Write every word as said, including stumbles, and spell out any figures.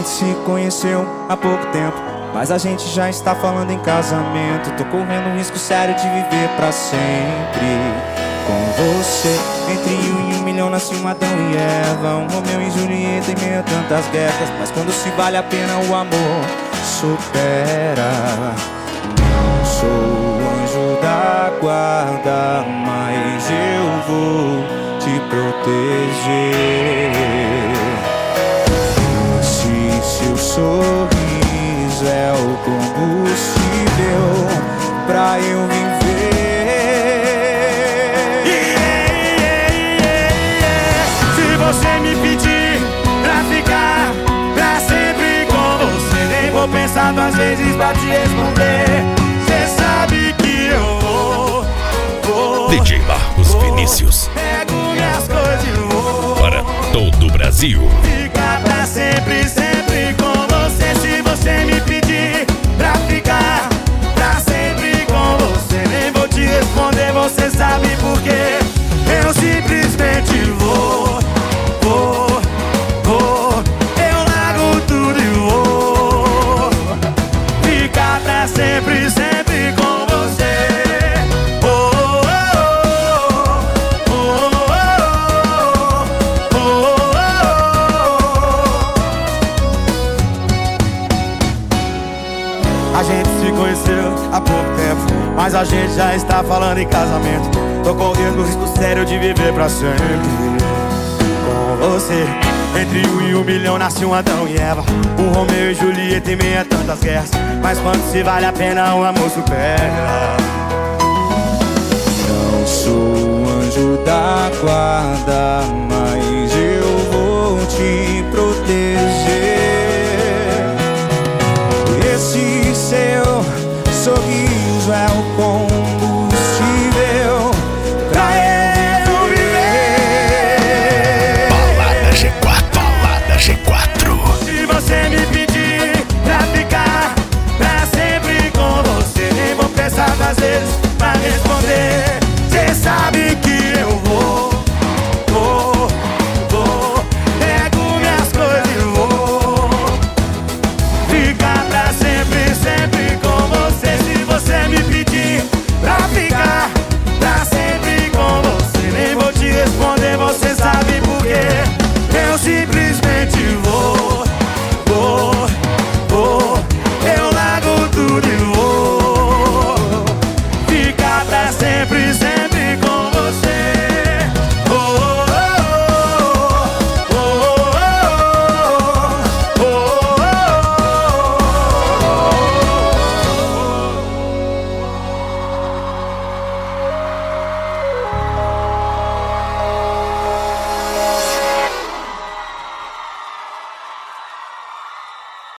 gente se conheceu há pouco tempo, mas a gente já está falando em casamento. Tô correndo um risco sério de viver pra sempre com você. Entre um e um milhão nasce um Adão e Eva, um Romeu e Julieta em meio a tantas guerras. Mas quando se vale a pena o amor supera. Não sou o anjo da guarda, mas eu vou te proteger. Esse seu sorriso é o combustível pra eu viver. Yeah, yeah, yeah. Se você me pedir pra ficar pra sempre com você, nem vou pensar duas vezes pra te responder. Cê sabe que eu vou, vou D J Marcos vou, Vinícius. Pego minhas coisas e vou Para todo o Brasil. ficar pra sempre, sempre com você. Se você me pedir pra ficar pra sempre com você, nem vou te responder, você sabe por quê. Eu simplesmente vou, vou, vou. Eu largo tudo e vou ficar pra sempre, sempre com você. Oh, oh, oh, oh, oh, oh, oh. A gente se conheceu há pouco tempo, mas a gente já está falando em casamento. Tô correndo o risco sério de viver pra sempre com você. Entre um e um milhão nasce um Adão e Eva, um Romeu e Julieta em meio a tantas guerras. Mas quando se vale a pena o amor supera. Não sou o anjo da guarda,